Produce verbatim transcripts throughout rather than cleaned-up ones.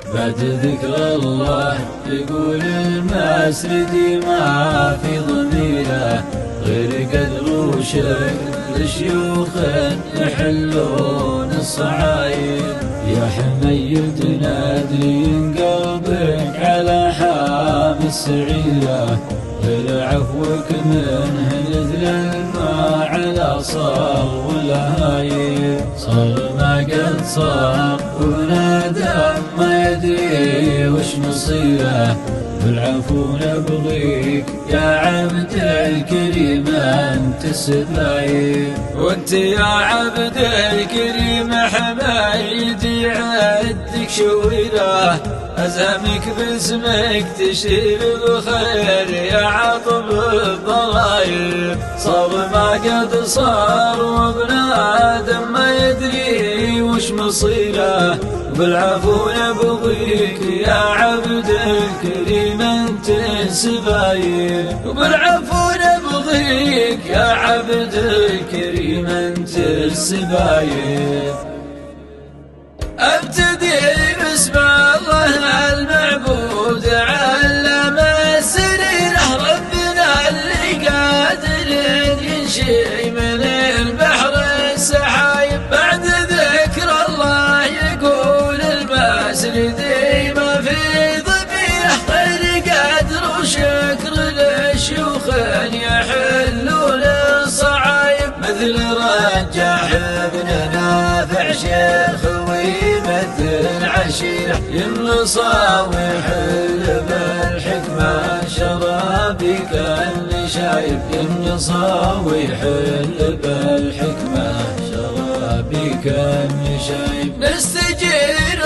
بعد ذكر الله يقول المسردي ما في ضميره غير قدر وشكر لشيوخ يحلون الصعايب. يا حميد نادري قلبك على حامي السعيرة غير عفوك منه مثل الماء على صار والهايب. صار ما قد صار ونادى ما يدري وش مصيره بالعفو نبغيك يا عبد الكريم انت السبايب. وانت يا عبد الكريم حمايدي عدك شويره أزهمك باسمك تشير بخير يا عطب الضرايب. صار ما قد صار وابن آدم ما يدري وش مصيره بالعفو نبغيك يا عبد الكريم انت السبايب. وبالعفو نبغيك يا عبد الكريم انت السبايب. ابتدي باسم الله المعبود علم السريره ربنا اللي قادر ينشئ من البحر السحايب. بعد ذكر الله يقول المسردي ما في ضميره غير قدر وشكر لشيوخ يحلون الصعايب مثل رجاح بن نافع شيخ ويمثل العشيرة ينصاوي يحل بالحكمة شرابي كان شايب. ينصاوي يحل بالحكمة شرابي كان شايب. نستجير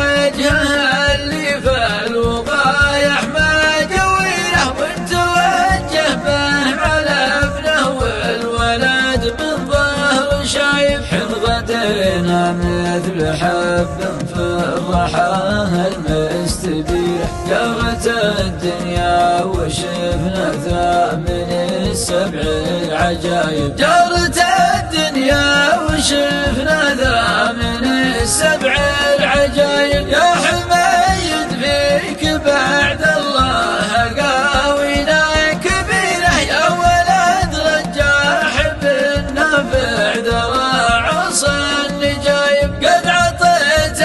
بوجهها اللي في الوضايح ما جويره ونتوجه به على ابنه والولد من ظهر شايب. حين غدينا مثل حب في الرحاه المستديرة جرت الدنيا وشفنا ثامن السبع العجايب. جرت الدنيا وشفنا ثامن السبع العجايب. يا حميد فيك بعد الله قاوينا كبيرة يا ولد رجاح بن نافع درى عصا النجايب. قد عطيت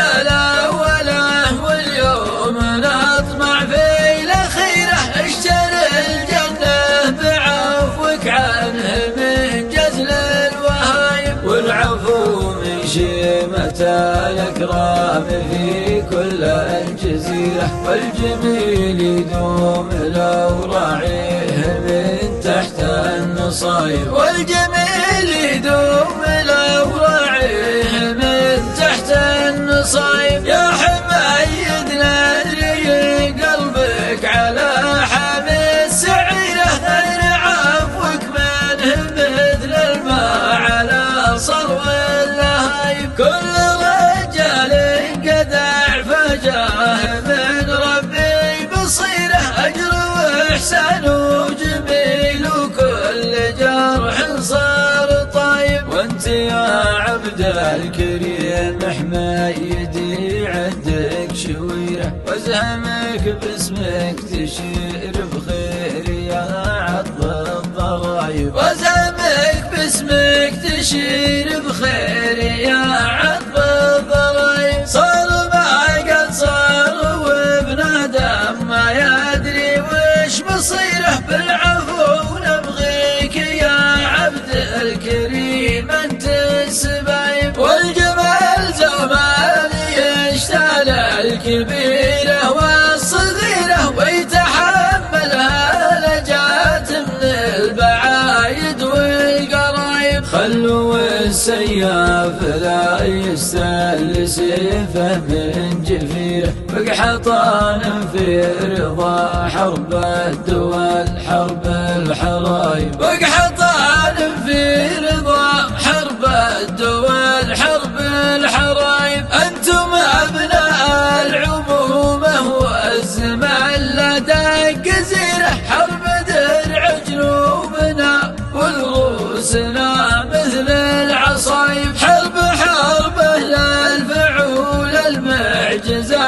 الأوله واليوم نطمع في الأخيرة اشتري الجنة بعفوك عنه من جزل الوهايب. والعفو من شيمة الأكرام في كل الجزيرة والجميل يدوم لو راعيه من تحت النصايب. والجميل يدوم لو راعيه من تحت النصايب. يا حميد نادري قلبك على حامي السعيرة غير عفوك منه مثل الماء على صرو اللهايب. كل رجال قدع فجاه من ربي بصيره أجر وإحسان وجميل وكل جرح صار طيب. وانت يا عبد الكريم حمايدي عندك شويره وازهمك باسمك تشير بخير يا عطب الضرايب. وازهمك باسمك تشير بخير يا عطب الضرايب. صار ما قد صار وابن آدم ما يدري وش مصيره بالعفو نبغيك يا عبد الكريم انت السبايب. والجمال زمان يشتال الكبيرة والصغيرة ويتحملها لجات من البعايد والقرايب. خلوا السياف لا يستل سيفه من جفيره بقحطان في رضا حرب الدول حرب الحرايب. بقحطان في رضا حرب الدول حرب الحرايب. انتم ابناء العمومه والزمان لدى جزيره حرب درع جنوبنا والروسنا مثل العصايب. حرب حرب للفعول المعجزه